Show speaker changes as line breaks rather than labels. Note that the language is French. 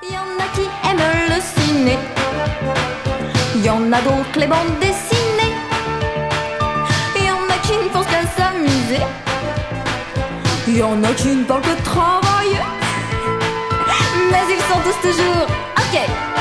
Y en a qui aiment le ciné, y en a d'autres les bandes dessinées, y en a qui ne pensent qu'à s'amuser, y en a qui ne parlent que de travailler, mais ils sont tous toujours ok.